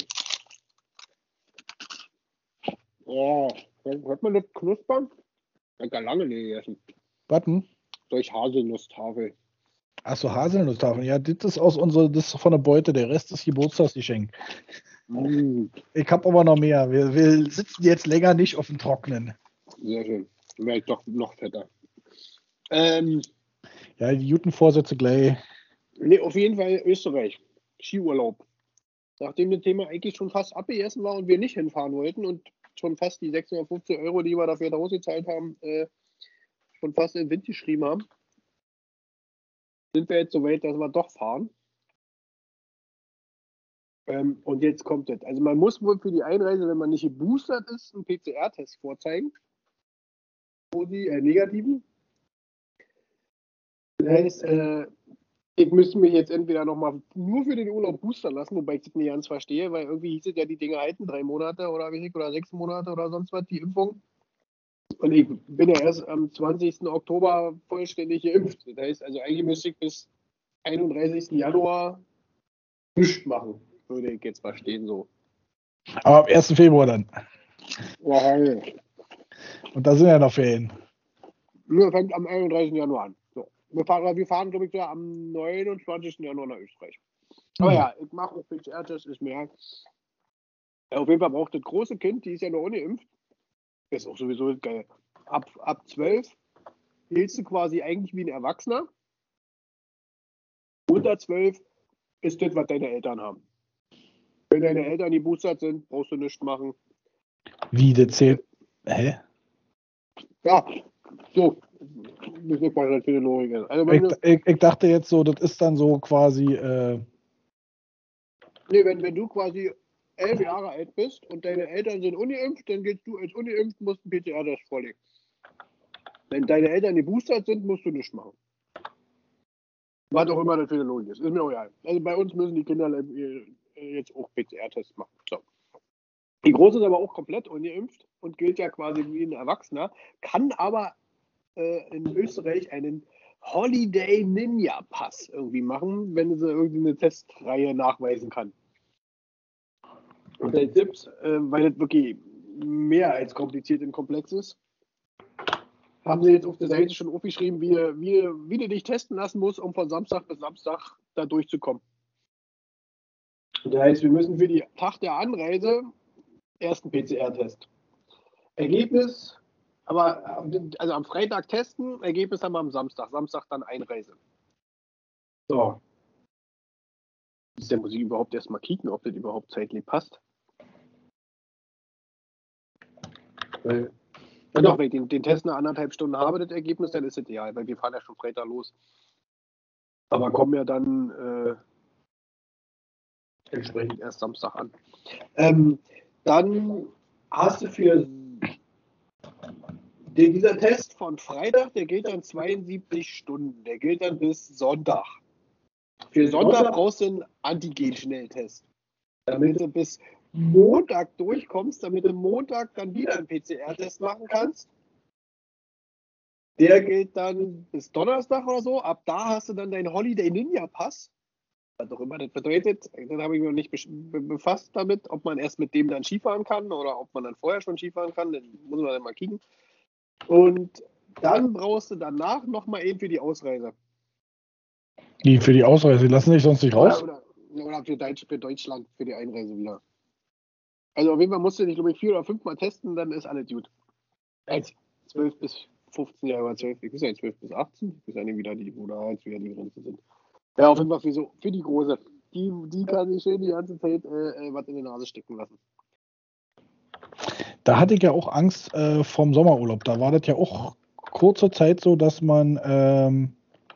Speaker 1: Oh, hört man das knuspern? Ich hab gar lange nicht gegessen.
Speaker 2: Warten.
Speaker 1: Durch Haselnusstafel.
Speaker 2: Achso, Haselnusstafel. Ja, das ist von der Beute. Der Rest ist Geburtstagsgeschenk. Ich habe aber noch mehr. Wir sitzen jetzt länger nicht auf dem Trocknen.
Speaker 1: Sehr schön. Dann wäre ich doch noch fetter.
Speaker 2: Ja, die guten Vorsätze gleich.
Speaker 1: Nee, auf jeden Fall Österreich. Skiurlaub. Nachdem das Thema eigentlich schon fast abgegessen war und wir nicht hinfahren wollten und schon fast die 650 €, die wir dafür rausgezahlt haben, schon fast in den Wind geschrieben haben, sind wir jetzt so weit, dass wir doch fahren. Und jetzt kommt das. Also man muss wohl für die Einreise, wenn man nicht geboostert ist, einen PCR-Test vorzeigen. Negativen. Das heißt, ich müsste mich jetzt entweder nochmal nur für den Urlaub boostern lassen, wobei ich das nicht ganz verstehe, weil irgendwie hieß es ja, die Dinge halten 3 Monate oder 6 Monate oder sonst was, die Impfung. Und ich bin ja erst am 20. Oktober vollständig geimpft. Das heißt, also eigentlich müsste ich bis 31. Januar nichts machen, würde ich jetzt verstehen so.
Speaker 2: Aber am 1. Februar dann.
Speaker 1: Oh, hey.
Speaker 2: Und da sind ja noch Ferien.
Speaker 1: Wir fängt am 31. Januar an. So. Wir fahren, glaube ich, am 29. Januar nach Österreich. Aber ja, ich mache auch PCR-Test, ist mir. Auf jeden Fall braucht das große Kind, die ist ja noch ungeimpft. Ist auch sowieso geil. Ab 12 hältst du quasi eigentlich wie ein Erwachsener. Unter 12 ist das, was deine Eltern haben. Wenn deine Eltern geboostert sind, brauchst du nichts machen.
Speaker 2: Wie, das zählt? Hä?
Speaker 1: Ja, so. Das ist nicht für die Logik. Also
Speaker 2: ich dachte jetzt so, das ist dann so quasi.
Speaker 1: Nee, wenn du quasi 11 Jahre alt bist und deine Eltern sind ungeimpft, dann gehst du als ungeimpft, musst einen PCR-Test vorlegen. Wenn deine Eltern geboostert sind, musst du nichts machen. Was auch immer das für eine Logik ist. Ist mir auch egal. Also bei uns müssen die Kinder jetzt auch PCR-Tests machen. So. Die Große ist aber auch komplett ungeimpft und gilt ja quasi wie ein Erwachsener, kann aber in Österreich einen Holiday Ninja Pass irgendwie machen, wenn sie irgendwie eine Testreihe nachweisen kann. Und der Tipps, weil das wirklich mehr als kompliziert und komplex ist, haben sie jetzt auf der Seite schon aufgeschrieben, wie du dich testen lassen musst, um von Samstag bis Samstag da durchzukommen. Das heißt, wir müssen für die Tag der Anreise erst einen PCR-Test. Ergebnis, also am Freitag testen, Ergebnis haben wir am Samstag. Samstag dann Einreise. So. Da muss ich überhaupt erstmal kicken, ob das überhaupt zeitlich passt. Ja, doch, wenn ich den Test eine 1,5 Stunden habe, das Ergebnis, dann ist es ideal, weil wir fahren ja schon Freitag los. Aber kommen ja dann entsprechend erst Samstag an. Dann hast du für dieser Test von Freitag, der gilt dann 72 Stunden. Der gilt dann bis Sonntag. Für Sonntag brauchst du einen Antigen-Schnelltest. Damit du bis Montag durchkommst, damit du Montag dann wieder einen PCR-Test machen kannst. Der gilt dann bis Donnerstag oder so. Ab da hast du dann deinen Holiday Ninja Pass. Was auch immer das bedeutet. Dann habe ich mich noch nicht befasst damit, ob man erst mit dem dann Skifahren kann oder ob man dann vorher schon Skifahren kann. Dann muss man dann mal kicken. Und dann brauchst du danach nochmal eben für die Ausreise.
Speaker 2: Die für die Ausreise, die lassen sich sonst nicht raus?
Speaker 1: Oder für Deutschland, für die Einreise wieder. Also auf jeden Fall musst du dich, glaube ich, 4 oder 5 Mal testen, dann ist alles gut. Als 12 bis 15 Jahre, 12, ich weiß ja 12 bis 18, ich weiß ja nicht, wie da die Grenzen sind. Ja, auf jeden Fall für die Große. Die kann sich schön die ganze Zeit was in die Nase stecken lassen.
Speaker 2: Da hatte ich ja auch Angst vom Sommerurlaub. Da war das ja auch kurze Zeit so, dass man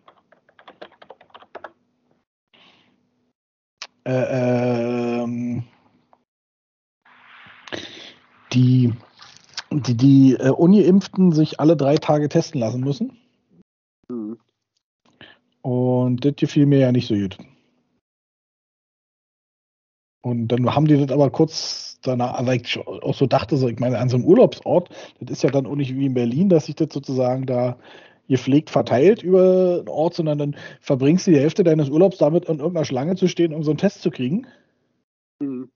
Speaker 2: die Ungeimpften sich alle 3 Tage testen lassen müssen.
Speaker 1: Mhm.
Speaker 2: Und das gefiel mir ja nicht so gut. Und dann haben die das aber kurz danach, weil ich auch so dachte, so, ich meine, an so einem Urlaubsort, das ist ja dann auch nicht wie in Berlin, dass sich das sozusagen da gepflegt verteilt über den Ort, sondern dann verbringst du die Hälfte deines Urlaubs damit, an irgendeiner Schlange zu stehen, um so einen Test zu kriegen.
Speaker 1: Mhm.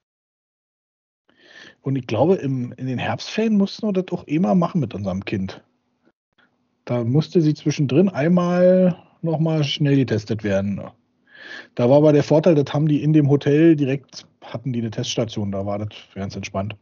Speaker 2: Und ich glaube, in den Herbstferien mussten wir das auch immer machen mit unserem Kind. Da musste sie zwischendrin einmal nochmal schnell getestet werden. Da war aber der Vorteil, das haben die in dem Hotel direkt, hatten die eine Teststation, da war das ganz entspannt.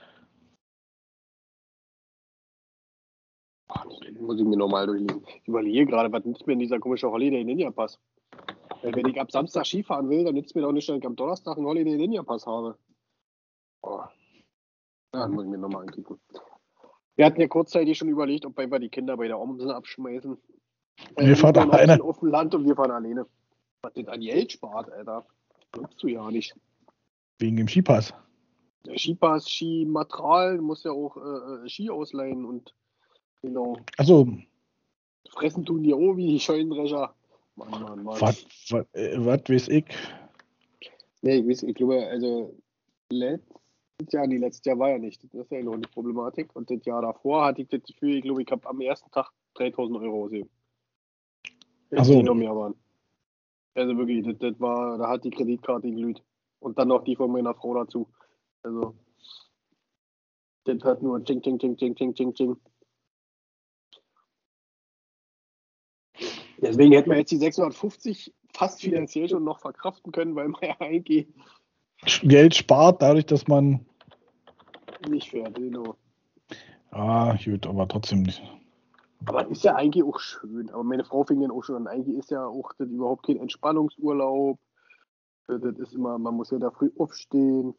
Speaker 1: Ach, das muss ich mir nochmal durchlesen. Ich überlege gerade, was nützt mir denn dieser komische Holiday Ninja Pass? Weil wenn ich ab Samstag Skifahren will, dann nützt mir doch nicht, dass ich am Donnerstag einen Holiday Ninja Pass habe. Oh, dann muss ich mir nochmal angucken. Wir hatten ja kurzzeitig schon überlegt, ob wir die Kinder bei der Omsen abschmeißen.
Speaker 2: Wir fahren
Speaker 1: wohnen auch
Speaker 2: alleine.
Speaker 1: auf dem Land und wir fahren alleine. Was das an Geld spart, Alter. Glaubst du ja nicht.
Speaker 2: Wegen dem Skipass.
Speaker 1: Der Skipass, Skimaterial, du musst ja auch Ski ausleihen und genau.
Speaker 2: Also,
Speaker 1: Fressen tun die auch wie die Scheunendrescher. Mann.
Speaker 2: was weiß ich?
Speaker 1: Nee, ich glaube, also letztes Jahr war ja nicht. Das ist ja noch die Problematik. Und das Jahr davor hatte ich das Gefühl, ich glaube, ich habe am ersten Tag 3.000 Euro ausgegeben. Wenn
Speaker 2: Also,
Speaker 1: die noch mehr waren. Also wirklich, das war, da hat die Kreditkarte geglüht. Und dann noch die von meiner Frau dazu. Also, das hat nur Ching, Ching, Ching, Ching, Ching, Ching, Ching. Deswegen hätten wir jetzt die 650 fast finanziell schon noch verkraften können, weil man ja eigentlich
Speaker 2: Geld spart dadurch, dass man.
Speaker 1: nicht fährt, genau.
Speaker 2: Ah, gut, aber trotzdem nicht.
Speaker 1: Aber das ist ja eigentlich auch schön. Aber meine Frau fing dann auch schon an. Eigentlich ist ja auch das überhaupt kein Entspannungsurlaub. Das ist immer, man muss ja da früh aufstehen.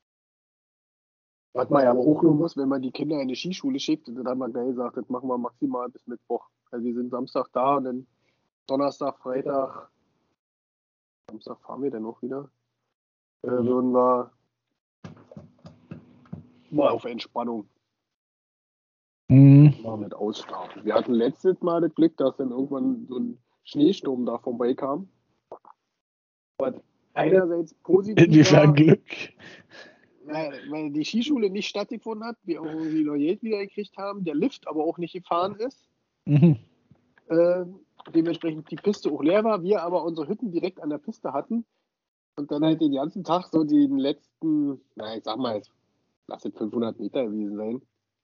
Speaker 1: Was man ja aber auch nur muss, wenn man die Kinder in die Skischule schickt. Und dann haben wir gleich gesagt, das machen wir maximal bis Mittwoch. Also wir sind Samstag da und dann Donnerstag, Freitag. Samstag fahren wir dann auch wieder. Würden wir mal auf Entspannung mal mit ausschlafen. Wir hatten letztes Mal das Glück, dass dann irgendwann so ein Schneesturm da vorbeikam. Was einerseits positiv
Speaker 2: Inwiefern
Speaker 1: war,
Speaker 2: Glück?
Speaker 1: weil die Skischule nicht stattgefunden hat, wir auch irgendwie noch Geld wieder gekriegt haben, der Lift aber auch nicht gefahren ist.
Speaker 2: Mhm.
Speaker 1: Dementsprechend die Piste auch leer war, wir aber unsere Hütten direkt an der Piste hatten und dann halt den ganzen Tag so den letzten, ich sag mal, lass es 500 Meter gewesen sein,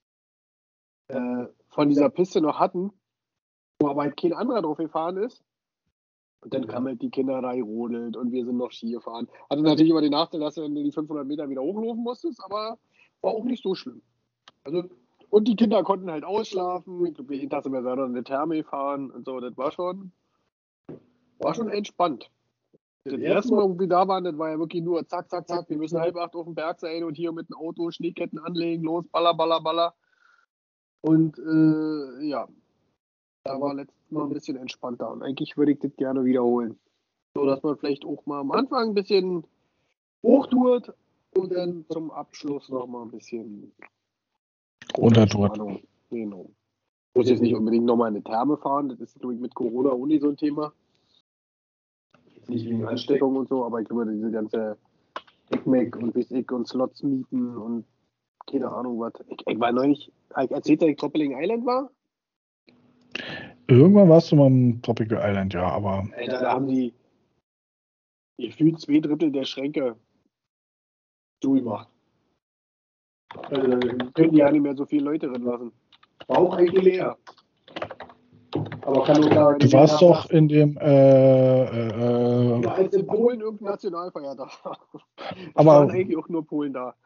Speaker 1: von dieser Piste noch hatten, wo aber halt kein anderer drauf gefahren ist. Und dann kamen halt die Kinder reinrodelt und wir sind noch Ski gefahren. Hatte natürlich immer den Nachteil, dass du die 500 Meter wieder hochlaufen musstest, aber war auch nicht so schlimm. Also, und die Kinder konnten halt ausschlafen. Ich glaube, jeden Tag sind wir selber in eine Therme gefahren und so. Das war schon entspannt. Das erste Mal, wo wir da waren, das war ja wirklich nur zack, zack, zack. Wir müssen 7:30 auf dem Berg sein und hier mit dem Auto Schneeketten anlegen, los, baller, baller, baller. Und ja, da war letztes Mal ein bisschen entspannter. Und eigentlich würde ich das gerne wiederholen. So dass man vielleicht auch mal am Anfang ein bisschen hochtut und dann zum Abschluss noch mal ein bisschen
Speaker 2: Runtertut.
Speaker 1: Genau. Muss jetzt nicht unbedingt nochmal in eine Therme fahren, das ist, glaube ich, mit Corona auch nicht so ein Thema. Nicht wegen Ansteckung und so, aber ich glaube, diese ganze Picknick und Bis-Ich und Slots mieten und keine Ahnung was. Ich war neulich, ich erzählt, dass ich Troppeling Island war.
Speaker 2: Irgendwann warst du mal im Tropical Island, ja, aber.
Speaker 1: Alter, da haben die gefühlt 2/3 der Schränke zugemacht. Also, können die ja nicht mehr so viele Leute drin lassen. War auch eigentlich leer. Aber kann auch da.
Speaker 2: Du warst doch in dem.
Speaker 1: Ja, als in Polen irgendein Nationalfeiertag war.
Speaker 2: Aber
Speaker 1: waren eigentlich auch nur Polen da.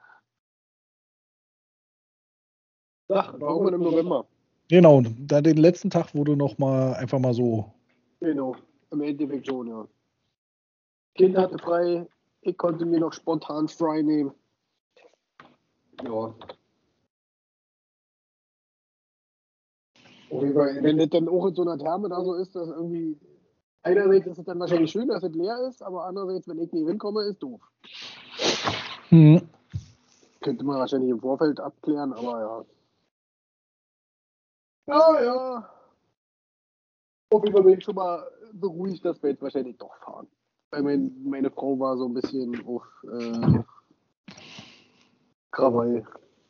Speaker 1: Ach, war irgendwann im November.
Speaker 2: Genau, da den letzten Tag, wo du noch mal einfach mal so.
Speaker 1: Genau, im Endeffekt schon, ja. Kind hatte frei, ich konnte mir noch spontan frei nehmen. Ja. Wenn das dann auch in so einer Therme da so ist, dass irgendwie. Einerseits ist es dann wahrscheinlich schön, dass es leer ist, aber andererseits, wenn ich nicht hinkomme, ist doof. Könnte man wahrscheinlich im Vorfeld abklären, aber ja. Ja. Auf jeden Fall bin ich schon mal beruhigt, dass wir jetzt wahrscheinlich doch fahren. Weil meine Frau war so ein bisschen auf Krawall.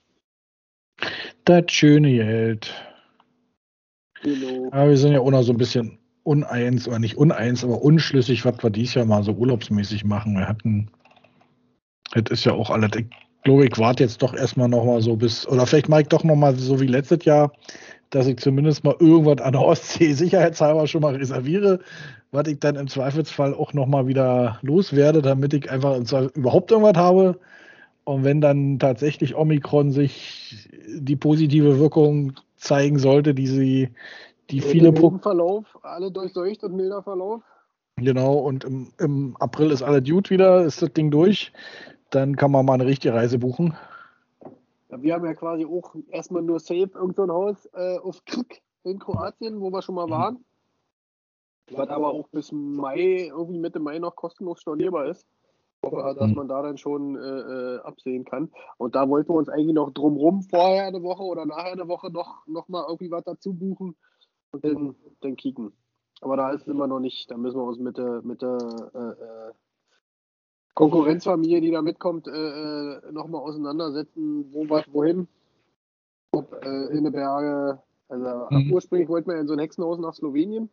Speaker 2: Das schöne Geld.
Speaker 1: Genau.
Speaker 2: Aber wir sind ja auch noch so ein bisschen uneins, oder nicht uneins, aber unschlüssig, was wir dieses Jahr mal so urlaubsmäßig machen. Das ist ja auch alles. Ich glaube, ich warte jetzt doch erstmal nochmal so oder vielleicht mache ich doch nochmal so wie letztes Jahr, dass ich zumindest mal irgendwas an der Ostsee sicherheitshalber schon mal reserviere, was ich dann im Zweifelsfall auch nochmal wieder loswerde, damit ich einfach überhaupt irgendwas habe. Und wenn dann tatsächlich Omikron sich die positive Wirkung zeigen sollte, die viele
Speaker 1: Verlauf, alle durchseucht und milder Verlauf.
Speaker 2: Genau, und im April ist alles gut wieder, ist das Ding durch. Dann kann man mal eine richtige Reise buchen.
Speaker 1: Ja, wir haben ja quasi auch erstmal nur safe irgend so ein Haus auf Krk in Kroatien, wo wir schon mal waren. Was aber auch bis Mai, irgendwie Mitte Mai noch kostenlos stornierbar ist. Dass man da dann schon absehen kann. Und da wollten wir uns eigentlich noch drumrum vorher eine Woche oder nachher eine Woche noch mal irgendwie was dazu buchen und dann kicken. Aber da ist es immer noch nicht. Da müssen wir uns mit der Konkurrenzfamilie, die da mitkommt, nochmal auseinandersetzen, wohin. Ob in den Berge. Also ursprünglich wollten wir in so ein Hexenhaus nach Slowenien.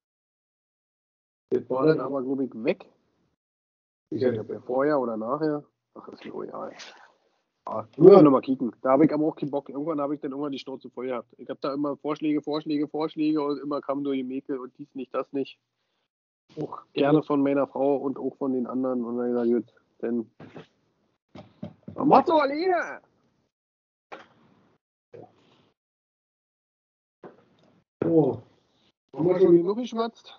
Speaker 1: Das war dann aber, glaube ich, weg. Ich weiß nicht, ob er vorher oder nachher. Ach, ist mir egal. Ja, nur noch mal kicken. Da habe ich aber auch keinen Bock. Irgendwann habe ich dann irgendwann die Schnauze voll gehabt. Ich habe da immer Vorschläge und immer kam nur die Mäkel und dies nicht, das nicht. Auch gerne von meiner Frau und auch von den anderen. Und dann gesagt, gut, dann mach's doch alleine! Oh. Haben wir schon genug geschwatzt?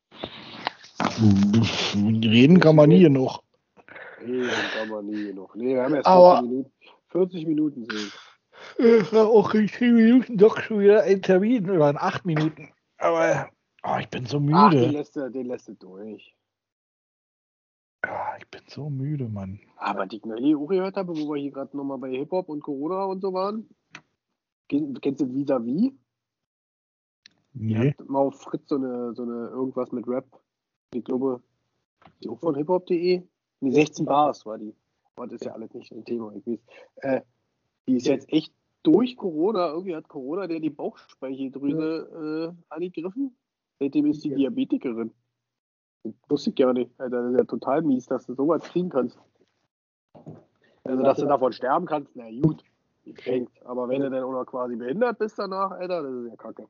Speaker 2: Reden kann man nie genug.
Speaker 1: Reden kann man nie genug. Nee, wir haben jetzt 40 Minuten sehen.
Speaker 2: Es war auch in 10 Minuten doch schon wieder ein Termin, oder in 8 Minuten. Aber ich bin so müde.
Speaker 1: Ach, den lässt du durch.
Speaker 2: Ich bin so müde, Mann.
Speaker 1: Aber die ich neulich auch gehört habe, wo wir hier gerade nochmal bei Hip-Hop und Corona und so waren. Kennst du Vis-a-vis?
Speaker 2: Nee.
Speaker 1: Die hat mal auf Fritz so eine irgendwas mit Rap. Ich glaube, die auch von hiphop.de. Nee, 16 Bars war die. Aber das ist ja alles nicht ein Thema. Ich weiß. Die ist jetzt echt durch Corona. Irgendwie hat Corona die Bauchspeicheldrüse angegriffen. Seitdem ist sie Diabetikerin. Das wusste ich gar nicht. Alter, das ist ja total mies, dass du sowas kriegen kannst. Also, dass du davon sterben kannst, na gut, geschenkt. Aber wenn du dann auch noch quasi behindert bist danach, Alter, das ist ja kacke.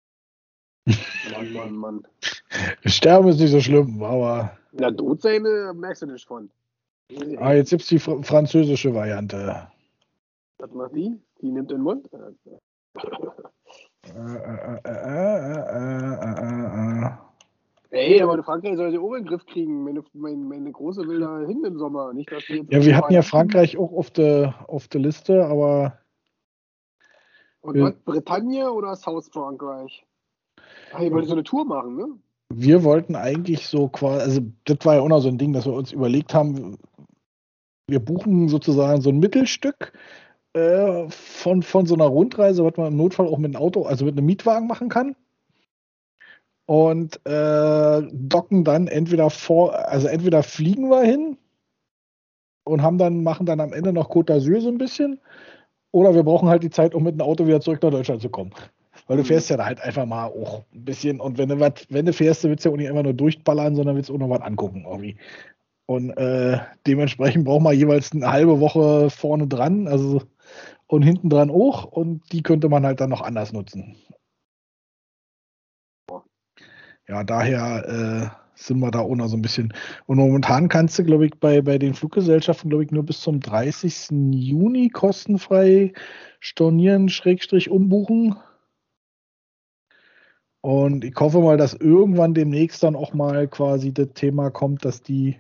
Speaker 1: Mann.
Speaker 2: Sterben ist nicht so schlimm, aber.
Speaker 1: Na, tot sein merkst du nicht von.
Speaker 2: Jetzt gibt's die französische Variante.
Speaker 1: Was macht die? Die nimmt den Mund? Ey, aber Frankreich soll sie auch in den Griff kriegen. Meine Große will da hin im Sommer. Nicht, dass die jetzt
Speaker 2: wir hatten ja Frankreich auch auf der Liste, aber.
Speaker 1: Und was? Bretagne oder South Frankreich? Ach, ihr wollt so eine Tour machen, ne?
Speaker 2: Wir wollten eigentlich so quasi, also das war ja auch noch so ein Ding, dass wir uns überlegt haben, wir buchen sozusagen so ein Mittelstück von so einer Rundreise, was man im Notfall auch mit einem Auto, also mit einem Mietwagen machen kann. Und docken dann entweder fliegen wir hin und machen dann am Ende noch Côte d'Azur so ein bisschen, oder wir brauchen halt die Zeit, um mit dem Auto wieder zurück nach Deutschland zu kommen. Weil du fährst ja da halt einfach mal auch ein bisschen, und wenn du fährst, willst du ja auch nicht immer nur durchballern, sondern willst auch noch was angucken irgendwie. Und dementsprechend braucht man jeweils eine halbe Woche vorne dran, also und hinten dran auch, und die könnte man halt dann noch anders nutzen. Ja, daher sind wir da auch noch so ein bisschen. Und momentan kannst du, glaube ich, bei den Fluggesellschaften, glaube ich, nur bis zum 30. Juni kostenfrei stornieren, / umbuchen. Und ich hoffe mal, dass irgendwann demnächst dann auch mal quasi das Thema kommt, dass die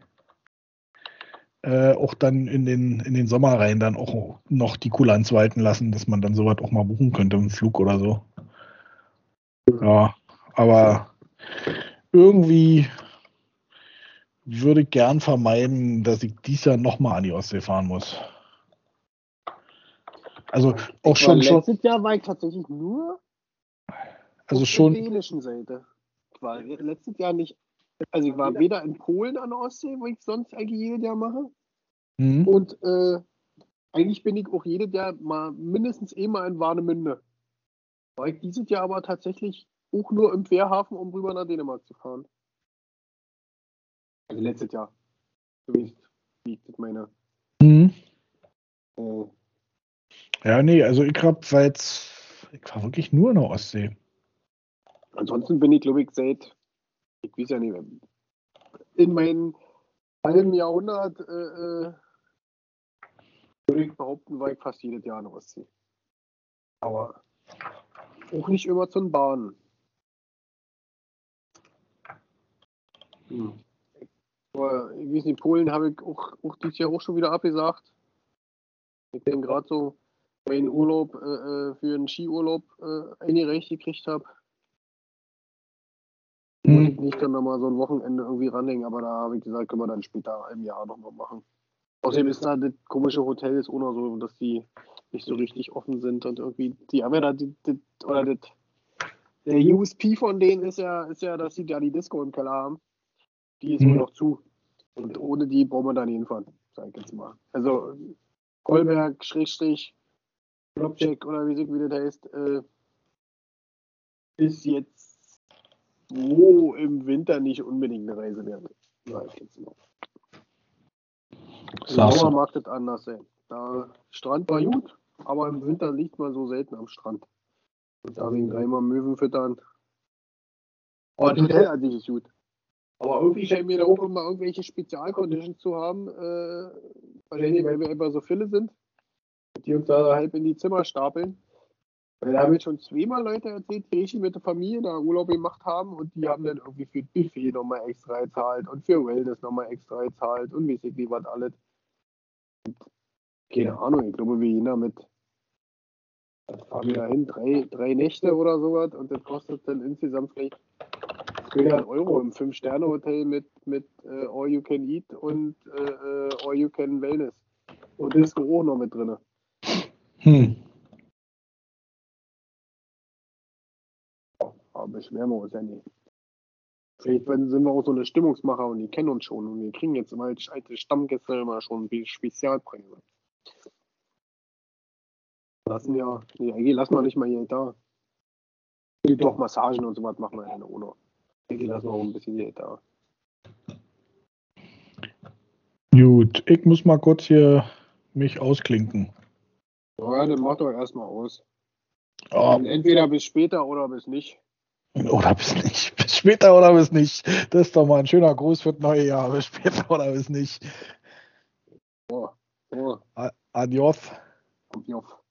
Speaker 2: auch dann in den Sommerreihen dann auch noch die Kulanz walten lassen, dass man dann sowas auch mal buchen könnte, im Flug oder so. Ja, aber irgendwie würde ich gern vermeiden, dass ich dies Jahr nochmal an die Ostsee fahren muss. Also auch schon.
Speaker 1: Letztes Jahr war ich tatsächlich nur
Speaker 2: also
Speaker 1: auf
Speaker 2: schon
Speaker 1: der dänischen Seite. Letztes Jahr nicht Also ich war weder in Polen an der Ostsee, wo ich sonst eigentlich jedes Jahr mache.
Speaker 2: Mhm.
Speaker 1: Und eigentlich bin ich auch jedes Jahr mal mindestens mal in Warnemünde. War ich dieses Jahr aber tatsächlich auch nur im Fährhafen, um rüber nach Dänemark zu fahren. Also letztes Jahr. So wie ich das meine.
Speaker 2: Mhm. Ja, nee, also ich war wirklich nur in der Ostsee.
Speaker 1: Ansonsten bin ich, glaube ich, ich weiß ja nicht, in meinem halben Jahrhundert, würde ich behaupten, war ich fast jedes Jahr in der Ostsee. Aber auch nicht immer zum Bahnen. Aber ich weiß nicht, Polen habe ich auch dieses Jahr auch schon wieder abgesagt. Ich bin gerade so meinen Urlaub für einen Skiurlaub eingereicht gekriegt habe. Muss ich nicht dann nochmal so ein Wochenende irgendwie ranhängen, aber da habe ich gesagt, können wir dann später im Jahr nochmal machen. Außerdem ist da das komische Hotel ist auch noch so, dass die nicht so richtig offen sind und irgendwie, die haben ja da der USP von denen ist ja, dass sie da die Disco im Keller haben. Die ist wohl noch zu. Und ohne die brauchen wir da nicht hinfahren, sag ich jetzt mal. Also Kolberg, Flopcheck oder wie das heißt, ist jetzt so im Winter nicht unbedingt eine Reise wert. Sag ich jetzt mal. Im Sommer mag das anders sein. Da Strand war gut, aber im Winter liegt man so selten am Strand. Und da wegen dreimal Möwen füttern. Oh, das Hotel an sich ist gut. Aber irgendwie scheinen wir da auch immer irgendwelche Spezialconditions zu haben. Wahrscheinlich, weil wir einfach so viele sind. Die uns da halb in die Zimmer stapeln. Weil da haben jetzt schon zweimal Leute erzählt, welche mit der Familie da Urlaub gemacht haben und die haben dann irgendwie für Buffet nochmal extra gezahlt und für Wellness nochmal extra gezahlt und weiß ich nicht was alles. Keine Ahnung, ich glaube, wir gehen da mit, was fahren wir da hin, drei Nächte oder sowas und das kostet dann insgesamt vielleicht 200 € im 5-Sterne-Hotel mit All You Can Eat und All You Can Wellness. Und Disco auch noch mit drin. Aber beschweren wir uns ja nicht. Vielleicht sind wir auch so eine Stimmungsmacher und die kennen uns schon und wir kriegen jetzt immer als alte Stammgäste immer schon Spezialpreise. Lassen wir nicht mal hier da. Doch, Massagen und sowas machen wir ja ohne. Lassen wir auch ein bisschen hier da.
Speaker 2: Gut, ich muss mal kurz hier mich ausklinken.
Speaker 1: Ja, dann mach doch erstmal aus.
Speaker 2: Oh.
Speaker 1: Entweder bis später oder bis nicht.
Speaker 2: Oder bis nicht. Bis später oder bis nicht. Das ist doch mal ein schöner Gruß für das neue Jahr. Bis später oder bis nicht.
Speaker 1: Oh.
Speaker 2: Adios.
Speaker 1: Adios.